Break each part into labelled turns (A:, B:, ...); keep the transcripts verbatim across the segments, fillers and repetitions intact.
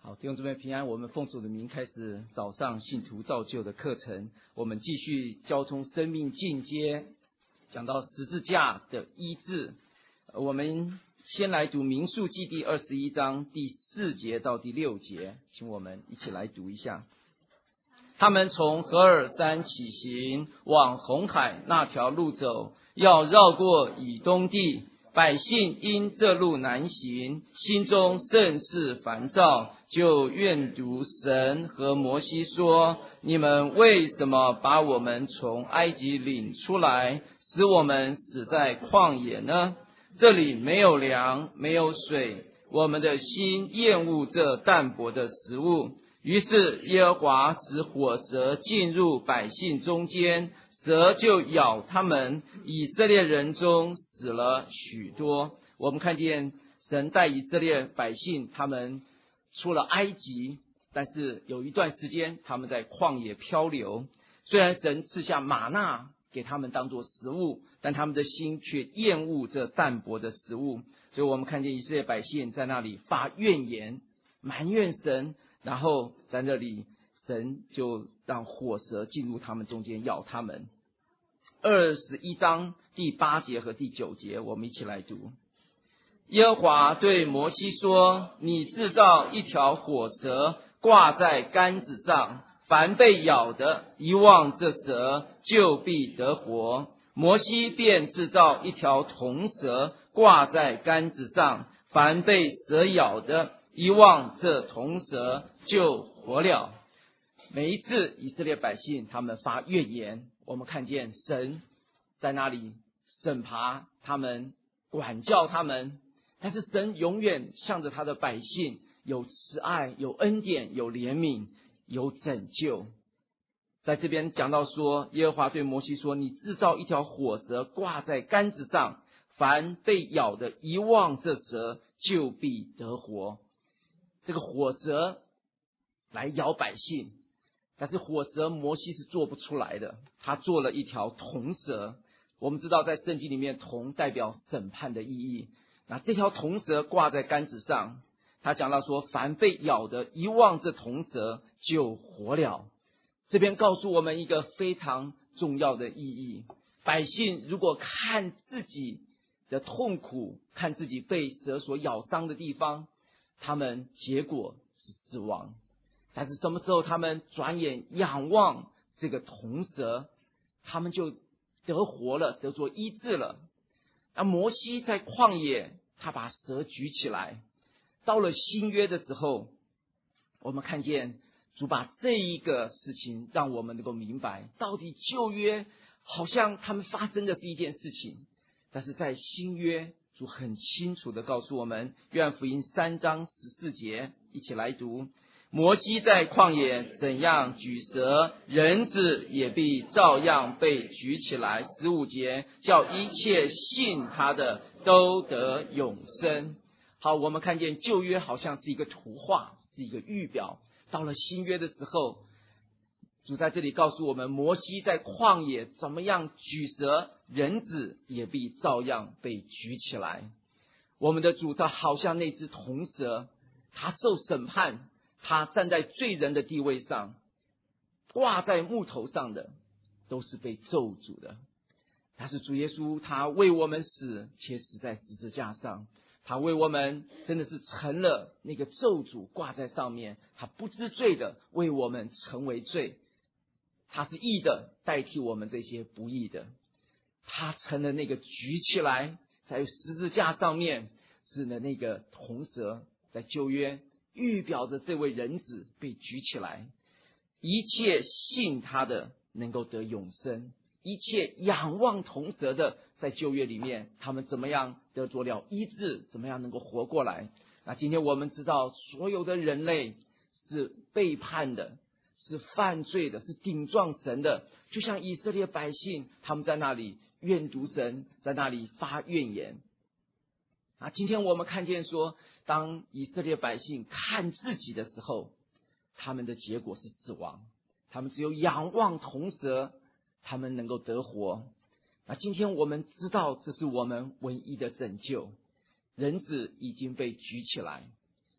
A: 好，弟兄姊妹平安，我们奉主的名开始早上信徒造就的课程，我们继续交通生命进阶，讲到十字架的医治。我们先来读民数记第二十一章第四节到第六节，请我们一起来读一下。他们从何尔山起行，往红海那条路走，要绕过以东地。百姓因这路难行，心中甚是烦躁，就怨毒神和摩西说：你们为什么把我们从埃及领出来，使我们死在旷野呢？这里没有粮，没有水，我们的心厌恶这淡薄的食物。于是耶和华使火蛇进入百姓中间，蛇就咬他们，以色列人中死了许多。我们看见神带以色列百姓他们出了埃及，但是有一段时间他们在旷野漂流。虽然神赐下玛纳给他们当作食物，但他们的心却厌恶这淡薄的食物。所以我们看见以色列百姓在那里发怨言，埋怨神，然后在那里神就让火蛇进入他们中间咬他们。二十一章第八节和第九节我们一起来读。耶和华对摩西说：你制造一条火蛇挂在杆子上，凡被咬的一望这蛇就必得活。摩西便制造一条铜蛇挂在杆子上，凡被蛇咬的一望这铜蛇就活了。每一次以色列百姓他们发怨言，我们看见神在那里审判他们，管教他们，但是神永远向着他的百姓有慈爱，有恩典，有怜悯，有拯救。在这边讲到说，耶和华对摩西说：你制造一条火蛇挂在杆子上，凡被咬的一望这蛇就必得活。这个火蛇来咬百姓，但是火蛇摩西是做不出来的，他做了一条铜蛇。我们知道在圣经里面铜代表审判的意义，那这条铜蛇挂在杆子上，他讲到说凡被咬的一望这铜蛇就活了。这边告诉我们一个非常重要的意义，百姓如果看自己的痛苦，看自己被蛇所咬伤的地方，他们结果是死亡。但是什么时候他们转眼仰望这个铜蛇，他们就得活了，得做医治了。那摩西在旷野，他把蛇举起来。到了新约的时候，我们看见主把这一个事情让我们能够明白，到底旧约好像他们发生的是一件事情，但是在新约主很清楚地告诉我们，约翰福音三章十四节，一起来读。摩西在旷野怎样举蛇，人子也必照样被举起来。十五节，叫一切信他的都得永生。好，我们看见旧约好像是一个图画，是一个预表。到了新约的时候，主在这里告诉我们，摩西在旷野怎么样举蛇，人子也必照样被举起来。我们的主他好像那只铜蛇，他受审判，他站在罪人的地位上，挂在木头上的都是被咒诅的。但是主耶稣他为我们死，且死在十字架上，他为我们真的是成了那个咒诅挂在上面，他不知罪的为我们成为罪，他是义的代替我们这些不义的。他成了那个举起来在十字架上面是的那个铜蛇，在旧约预表着这位人子被举起来，一切信他的能够得永生，一切仰望铜蛇的，在旧约里面他们怎么样得着了医治，怎么样能够活过来。那今天我们知道所有的人类是背叛的，是犯罪的，是顶撞神的，就像以色列百姓他们在那里怨毒神，在那里发怨言。啊，今天我们看见说，当以色列百姓看自己的时候，他们的结果是死亡，他们只有仰望铜蛇，他们能够得活。那今天我们知道这是我们唯一的拯救，人子已经被举起来，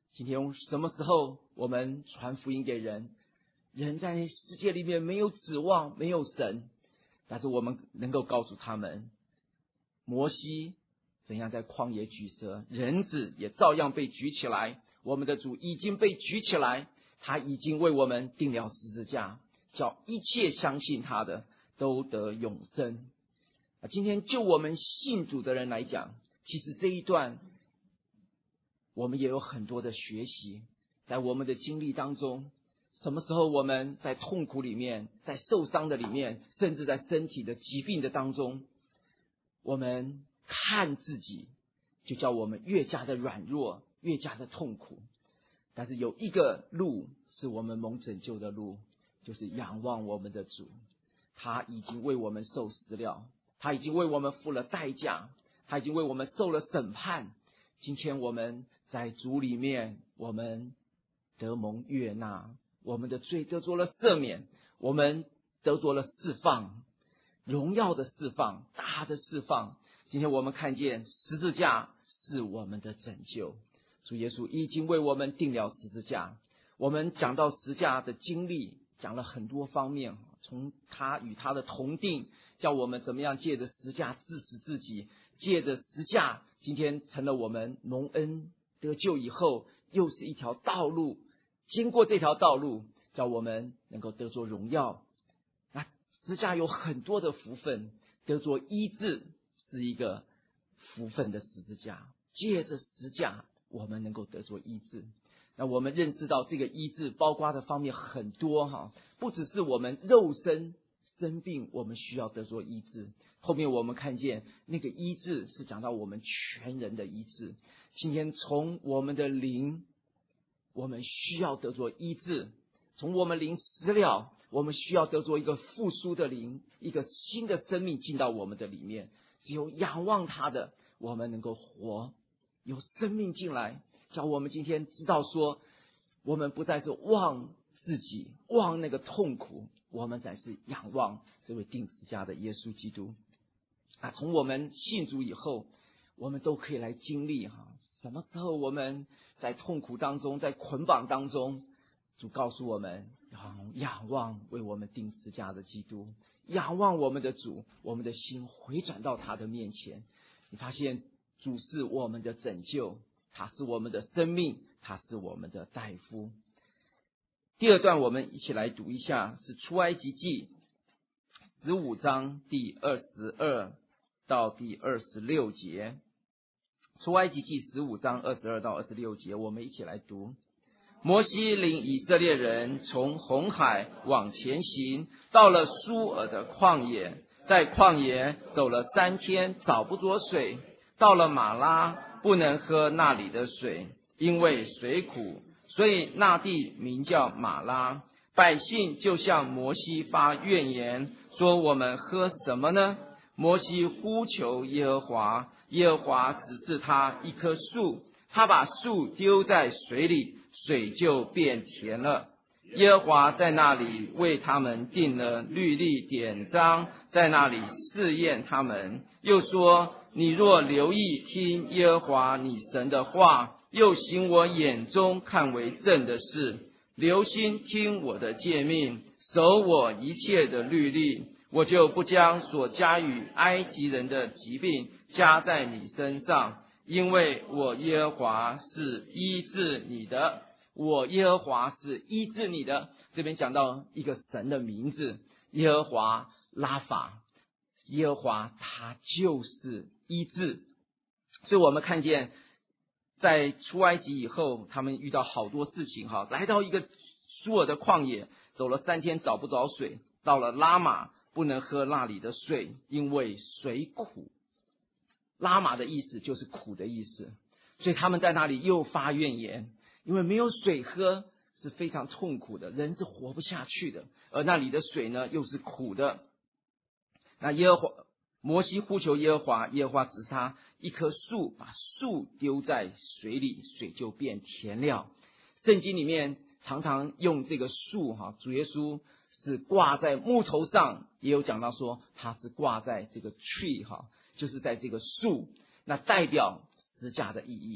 A: 今天什么时候我们传福音给人，人在世界里面没有指望，没有神，但是我们能够告诉他们，摩西怎样在旷野举蛇，人子也照样被举起来，我们的主已经被举起来，他已经为我们钉了十字架，叫一切相信他的都得永生。今天就我们信主的人来讲，其实这一段我们也有很多的学习。在我们的经历当中，什么时候我们在痛苦里面，在受伤的里面，甚至在身体的疾病的当中，我们看自己，就叫我们越加的软弱，越加的痛苦。但是有一个路是我们蒙拯救的路，就是仰望我们的主，他已经为我们受死了，他已经为我们付了代价，他已经为我们受了审判。今天我们在主里面，我们得蒙悦纳，我们的罪得着了赦免，我们得着了释放，荣耀的释放，大的释放。今天我们看见十字架是我们的拯救，主耶稣已经为我们定了十字架。我们讲到十字架的经历，讲了很多方面，从他与他的同定，叫我们怎么样借着十字架治死自己，借着十字架今天成了我们蒙恩得救以后又是一条道路，经过这条道路叫我们能够得着荣耀。那十字架有很多的福分，得着医治是一个福分的十字架，借着十字架我们能够得着医治。那我们认识到这个医治包括的方面很多哈，不只是我们肉身生病我们需要得着医治，后面我们看见那个医治是讲到我们全人的医治。今天从我们的灵，我们需要得着医治，从我们灵死了，我们需要得着一个复苏的灵，一个新的生命进到我们的里面。只有仰望他的，我们能够活，有生命进来，叫我们今天知道说，我们不再是望自己，望那个痛苦，我们才是仰望这位钉十字架的耶稣基督。啊，从我们信主以后，我们都可以来经历哈，什么时候我们在痛苦当中，在捆绑当中，主告诉我们要仰望为我们钉十字架的基督，仰望我们的主，我们的心回转到他的面前。你发现主是我们的拯救，他是我们的生命，他是我们的大夫。第二段我们一起来读一下，是出埃及记十五章第二十二到第二十六节。出埃及记十五章二十二到二十六节，我们一起来读。摩西领以色列人从红海往前行，到了苏尔的旷野，在旷野走了三天，找不着水，到了马拉，不能喝那里的水，因为水苦，所以那地名叫马拉。百姓就向摩西发怨言，说我们喝什么呢？摩西呼求耶和华，耶和华指示他一棵树，他把树丢在水里，水就变甜了。耶和华在那里为他们定了律例典章，在那里试验他们，又说，你若留意听耶和华你神的话，又行我眼中看为正的事，留心听我的诫命，守我一切的律例，我就不将所加与埃及人的疾病加在你身上，因为我耶和华是医治你的，我耶和华是医治你的。这边讲到一个神的名字，耶和华拉法，耶和华他就是医治。所以我们看见在出埃及以后，他们遇到好多事情哈，来到一个苏尔的旷野，走了三天找不着水，到了拉玛，不能喝那里的水，因为水苦。拉玛的意思就是苦的意思，所以他们在那里又发怨言，因为没有水喝是非常痛苦的，人是活不下去的，而那里的水呢又是苦的。那耶和华摩西呼求耶和华，耶和华指示他一棵树，把树丢在水里，水就变甜了。圣经里面常常用这个树哈，主耶稣是挂在木头上，也有讲到说他是挂在这个 tree 哈，就是在这个树，那代表十架的意义。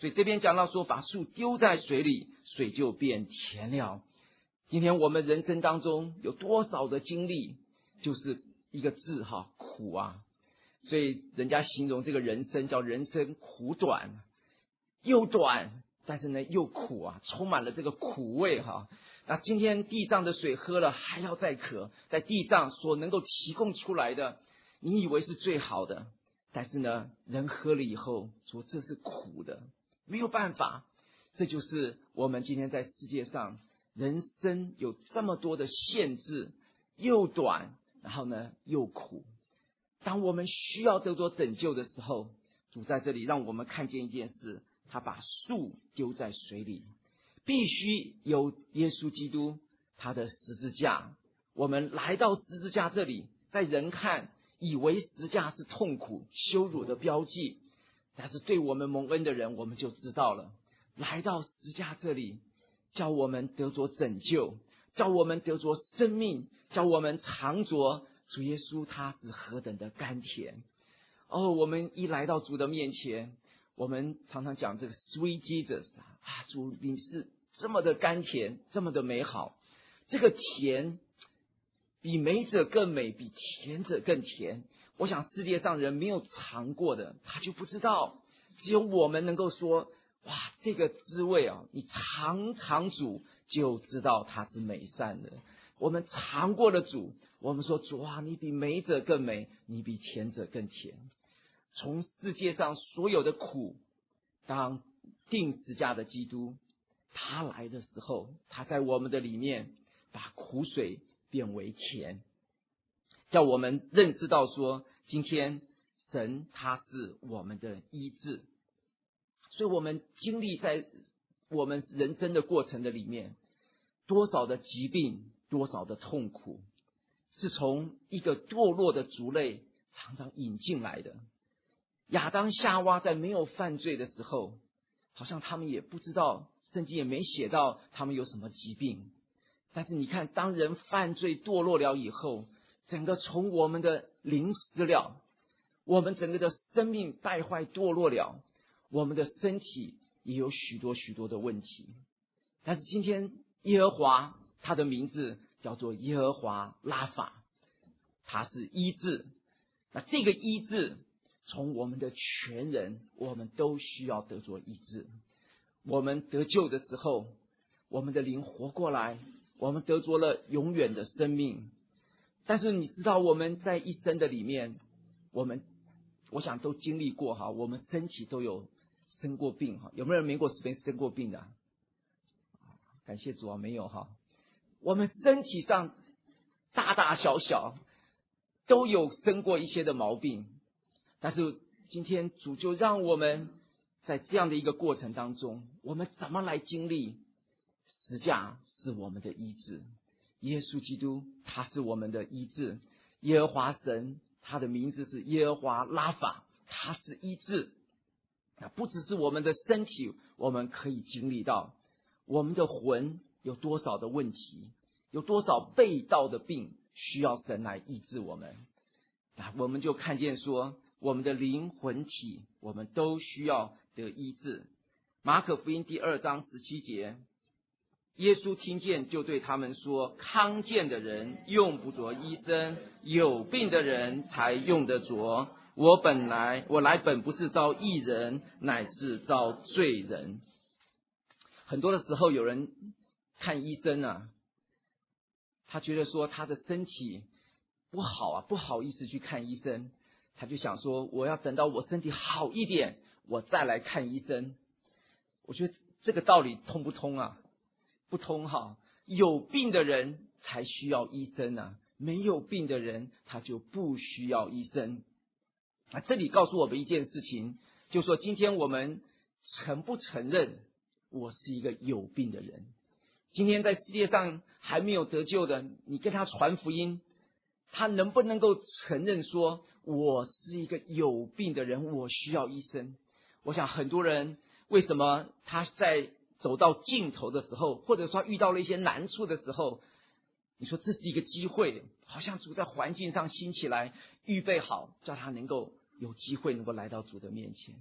A: 所以这边讲到说，把树丢在水里，水就变甜了。今天我们人生当中有多少的经历，就是一个字哈，苦啊。所以人家形容这个人生叫人生苦短，又短，但是呢又苦啊，充满了这个苦味哈。那今天地上的水喝了还要再渴，在地上所能够提供出来的，你以为是最好的，但是呢人喝了以后说这是苦的，没有办法。这就是我们今天在世界上人生有这么多的限制，又短，然后呢又苦。当我们需要得着拯救的时候，主在这里让我们看见一件事，他把树丢在水里，必须有耶稣基督他的十字架。我们来到十字架这里，在人看以为十字架是痛苦羞辱的标记，但是对我们蒙恩的人，我们就知道了，来到十字架这里，叫我们得着拯救，叫我们得着生命，叫我们尝着主耶稣他是何等的甘甜。哦，我们一来到主的面前，我们常常讲这个 sweet Jesus 啊，主你是这么的甘甜，这么的美好。这个甜比美者更美，比甜者更甜。我想世界上人没有尝过的，他就不知道。只有我们能够说，哇，这个滋味啊，你尝尝主就知道它是美善的。我们尝过了主，我们说主啊，你比美者更美，你比甜者更甜。从世界上所有的苦，当定十架的基督他来的时候，他在我们的里面把苦水变为甜，叫我们认识到说，今天神他是我们的医治。所以我们经历在我们人生的过程的里面，多少的疾病，多少的痛苦，是从一个堕落的族类常常引进来的。亚当夏娃在没有犯罪的时候，好像他们也不知道，圣经也没写到他们有什么疾病。但是你看，当人犯罪堕落了以后，整个从我们的灵死了，我们整个的生命败坏堕落了，我们的身体也有许多许多的问题。但是今天耶和华他的名字叫做耶和华拉法，他是医治。那这个医治从我们的全人，我们都需要得着医治。我们得救的时候，我们的灵活过来，我们得着了永远的生命。但是你知道我们在一生的里面，我们我想都经历过哈，我们身体都有生过病哈。有没有人没过十遍生过病的、啊？感谢主啊，没有哈。我们身体上大大小小都有生过一些的毛病，但是今天主就让我们在这样的一个过程当中，我们怎么来经历十架是我们的医治，耶稣基督他是我们的医治，耶和华神他的名字是耶和华拉法，他是医治。不只是我们的身体我们可以经历到，我们的魂有多少的问题，有多少被盗的病需要神来医治我们。我们就看见说，我们的灵魂体我们都需要得医治。马可福音第二章十七节，耶稣听见就对他们说，康健的人用不着医生，有病的人才用得着。我本来我来本不是召义人，乃是召罪人。很多的时候有人看医生啊，他觉得说他的身体不好啊，不好意思去看医生，他就想说我要等到我身体好一点我再来看医生。我觉得这个道理通不通啊？不通哈。有病的人才需要医生啊，没有病的人他就不需要医生啊。这里告诉我们一件事情，就是说今天我们承不承认我是一个有病的人。今天在世界上还没有得救的，你跟他传福音，他能不能够承认说我是一个有病的人，我需要医生？我想很多人为什么他在走到尽头的时候，或者说遇到了一些难处的时候，你说这是一个机会，好像主在环境上兴起来，预备好叫他能够有机会能够来到主的面前。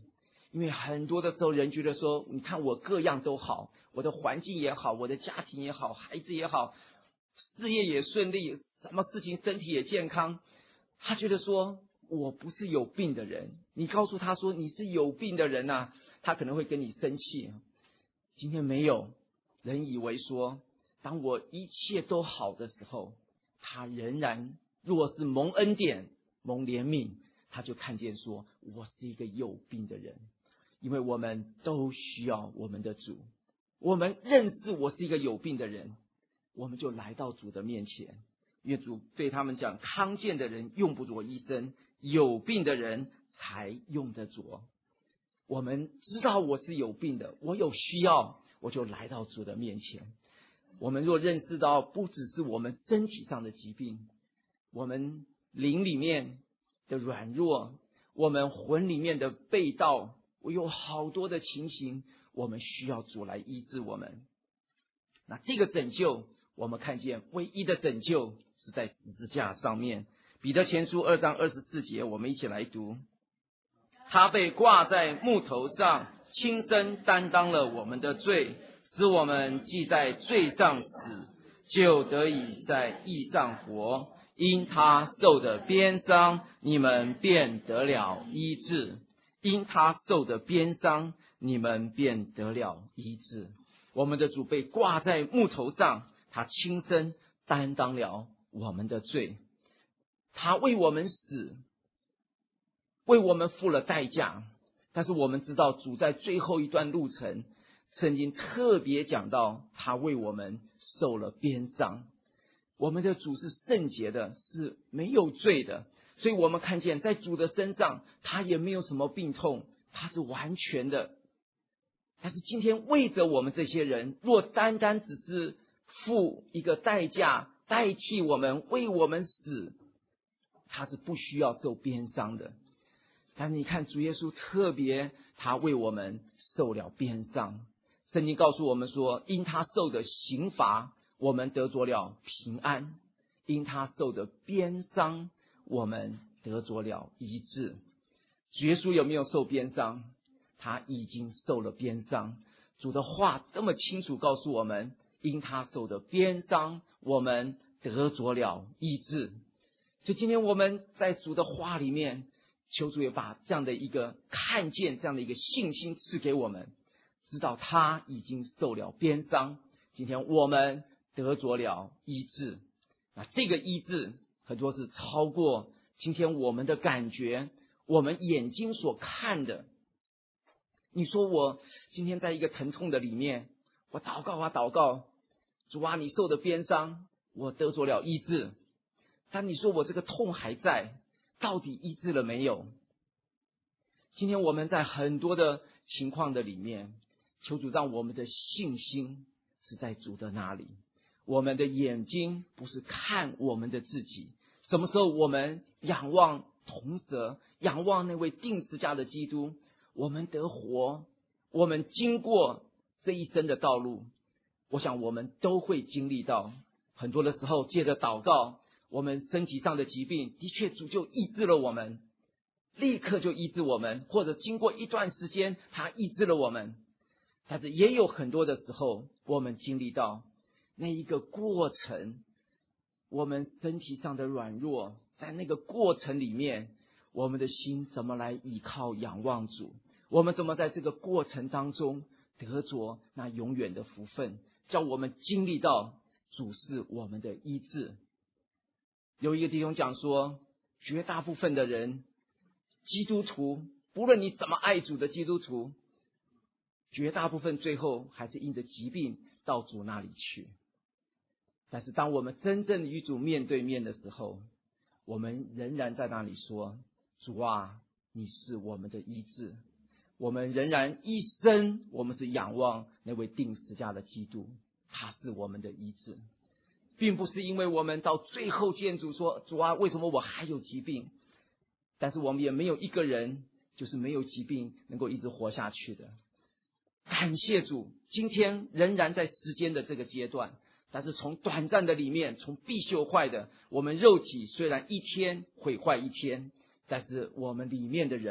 A: 因为很多的时候，人觉得说，你看我各样都好，我的环境也好，我的家庭也好，孩子也好，事业也顺利，什么事情身体也健康，他觉得说我不是有病的人。你告诉他说你是有病的人啊，他可能会跟你生气。今天没有人以为说，当我一切都好的时候，他仍然若是蒙恩典、蒙怜悯，他就看见说我是一个有病的人。因为我们都需要我们的主，我们认识我是一个有病的人，我们就来到主的面前。因为主对他们讲，康健的人用不着医生，有病的人才用得着。我们知道我是有病的，我有需要，我就来到主的面前。我们若认识到不只是我们身体上的疾病，我们灵里面的软弱，我们魂里面的背道，我有好多的情形，我们需要主来医治我们。那这个拯救，我们看见唯一的拯救是在十字架上面。彼得前书二章二十四节，我们一起来读。他被挂在木头上，亲身担当了我们的罪，使我们既在罪上死，就得以在义上活。因他受的鞭伤，你们便得了医治。因他受的鞭伤，你们便得了医治。我们的主被挂在木头上，他亲身担当了我们的罪，他为我们死，为我们付了代价。但是我们知道，主在最后一段路程，圣经特别讲到他为我们受了鞭伤。我们的主是圣洁的，是没有罪的，所以我们看见在主的身上，他也没有什么病痛，他是完全的。但是今天为着我们这些人，若单单只是付一个代价，代替我们，为我们死，他是不需要受鞭伤的。但是你看主耶稣特别，他为我们受了鞭伤。圣经告诉我们说，因他受的刑罚，我们得着了平安；因他受的鞭伤，我们得着了医治。主耶稣有没有受鞭伤？他已经受了鞭伤。主的话这么清楚告诉我们，因他受的鞭伤，我们得着了医治。所以今天我们在主的话里面，求主也把这样的一个看见，这样的一个信心赐给我们，知道他已经受了鞭伤，今天我们得着了医治。那这个医治很多是超过今天我们的感觉，我们眼睛所看的。你说我今天在一个疼痛的里面，我祷告啊祷告，主啊，你受的鞭伤，我得着了医治。但你说我这个痛还在，到底医治了没有？今天我们在很多的情况的里面，求主让我们的信心是在主的那里，我们的眼睛不是看我们的自己。什么时候我们仰望铜蛇，仰望那位定十架的基督，我们得活，我们经过这一生的道路，我想我们都会经历到。很多的时候借着祷告，我们身体上的疾病的确主就医治了我们，立刻就医治我们，或者经过一段时间他医治了我们。但是也有很多的时候，我们经历到那一个过程，我们身体上的软弱，在那个过程里面，我们的心怎么来依靠仰望主，我们怎么在这个过程当中得着那永远的福分，叫我们经历到主是我们的医治。有一个弟兄讲说，绝大部分的人，基督徒，不论你怎么爱主的基督徒，绝大部分最后还是因着疾病到主那里去。但是当我们真正与主面对面的时候，我们仍然在那里说，主啊，你是我们的医治。我们仍然一生，我们是仰望那位定十架的基督，他是我们的医治。并不是因为我们到最后见主说，主啊，为什么我还有疾病？但是我们也没有一个人就是没有疾病能够一直活下去的。感谢主，今天仍然在时间的这个阶段，但是从短暂的里面，从必朽坏的，我们肉体虽然一天毁坏一天，但是我们里面的人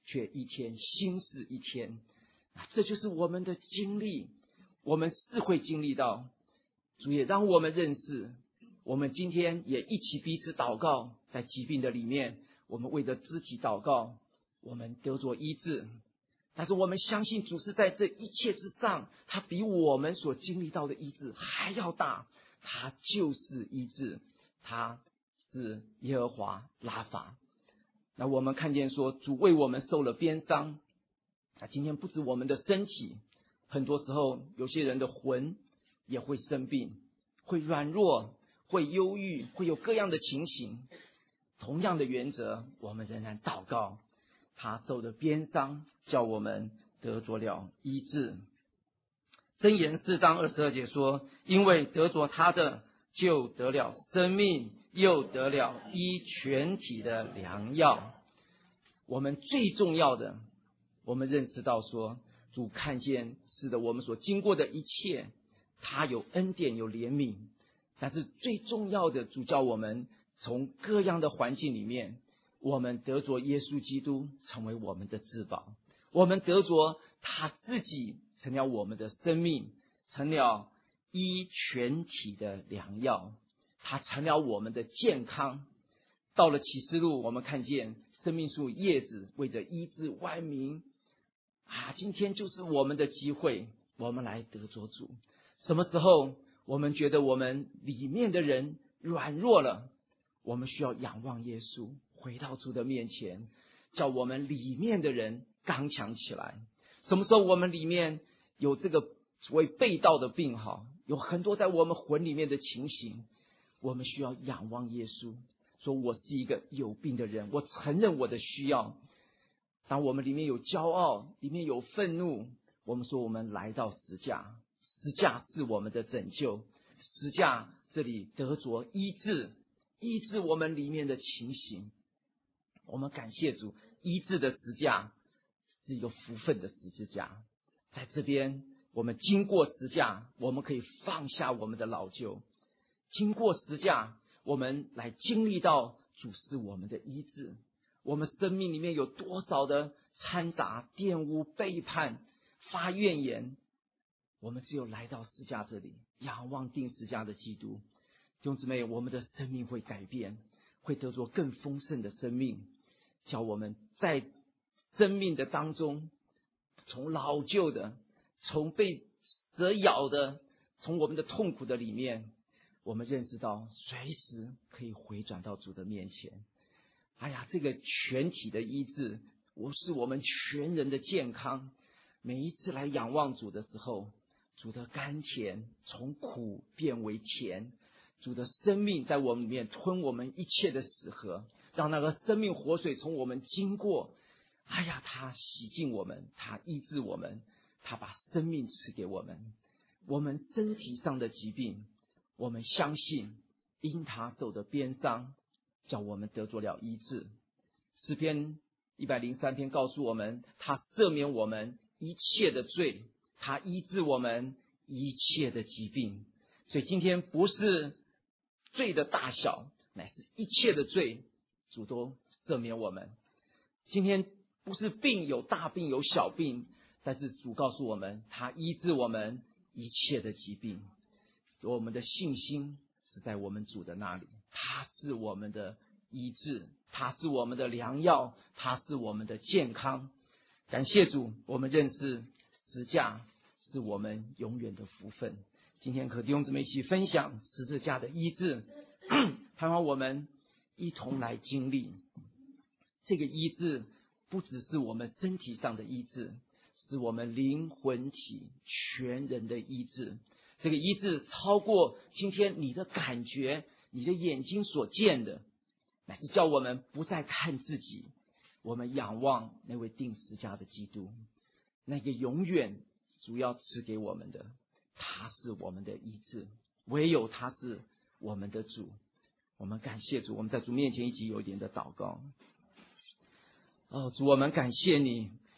A: 却一天新似一天。这就是我们的经历，我们是会经历到。主也让我们认识，我们今天也一起彼此祷告，在疾病的里面，我们为着肢体祷告，我们得着医治。但是我们相信主是在这一切之上，他比我们所经历到的医治还要大，他就是医治，他是耶和华拉法。那我们看见说，主为我们受了鞭伤。那今天不止我们的身体，很多时候有些人的魂也会生病，会软弱，会忧郁，会有各样的情形。同样的原则，我们仍然祷告，他受的鞭伤叫我们得着了医治。箴言四章二十二节说，因为得着他的，就得了生命，又得了医全体的良药。我们最重要的，我们认识到说，主看见是的，我们所经过的一切，他有恩典，有怜悯。但是最重要的，主叫我们从各样的环境里面，我们得着耶稣基督成为我们的至宝，我们得着他自己成了我们的生命，成了医全体的良药，他成了我们的健康。到了启示录，我们看见生命树叶子为着医治万民啊，今天就是我们的机会，我们来得着主。什么时候我们觉得我们里面的人软弱了，我们需要仰望耶稣，回到主的面前，叫我们里面的人刚强起来。什么时候我们里面有这个所谓背道的病，好，有很多在我们魂里面的情形，我们需要仰望耶稣，说我是一个有病的人，我承认我的需要。当我们里面有骄傲，里面有愤怒，我们说我们来到十架，十架是我们的拯救，十架这里得着医治，医治我们里面的情形。我们感谢主，医治的十架是一个福分的十字架。在这边我们经过十架，我们可以放下我们的老旧，经过十架，我们来经历到主是我们的医治。我们生命里面有多少的掺杂、玷污、背叛、发怨言，我们只有来到十架这里，仰望钉十架的基督，弟兄姊妹，我们的生命会改变，会得着更丰盛的生命，叫我们在生命的当中，从老旧的，从被蛇咬的，从我们的痛苦的里面，我们认识到随时可以回转到主的面前。哎呀，这个全体的医治，我是我们全人的健康。每一次来仰望主的时候，主的甘甜从苦变为甜，主的生命在我们里面吞我们一切的死河，让那个生命活水从我们经过。哎呀，他洗净我们，他医治我们，他把生命赐给我们。我们身体上的疾病，我们相信因他受的鞭伤，叫我们得着了医治。诗篇一百零三篇告诉我们，他赦免我们一切的罪，他医治我们一切的疾病。所以今天不是罪的大小，乃是一切的罪，主都赦免我们。今天不是病有大病有小病，但是主告诉我们，他医治我们一切的疾病。我们的信心是在我们主的那里，他是我们的医治，他是我们的良药，他是我们的健康。感谢主，我们认识十架是我们永远的福分。今天和弟兄姊妹一起分享十字架的医治，盼望我们一同来经历这个医治。不只是我们身体上的医治，是我们灵魂体全人的医治。这个医治超过今天你的感觉，你的眼睛所见的，乃是叫我们不再看自己，我们仰望那位钉十字架的基督，那个永远主要赐给我们的，他是我们的医治，唯有他是我们的主。我们感谢主，我们在主面前一起有一点的祷告。哦，主，我们感谢你，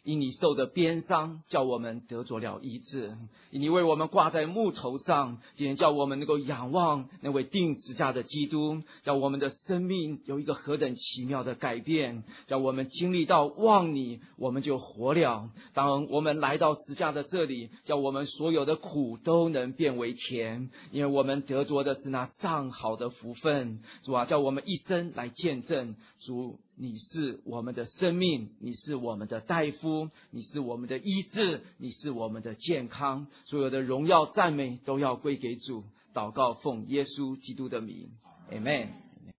A: 因你受的鞭伤，叫我们得着了医治；因你为我们挂在木头上，今天叫我们能够仰望那位钉十架的基督，叫我们的生命有一个何等奇妙的改变，叫我们经历到望你，我们就活了。当我们来到十架的这里，叫我们所有的苦都能变为甜，因为我们得着的是那上好的福分。主啊，叫我们一生来见证主，你是我们的生命，你是我们的大夫，你是我们的医治，你是我们的健康，所有的荣耀赞美都要归给主。祷告奉耶稣基督的名， Amen。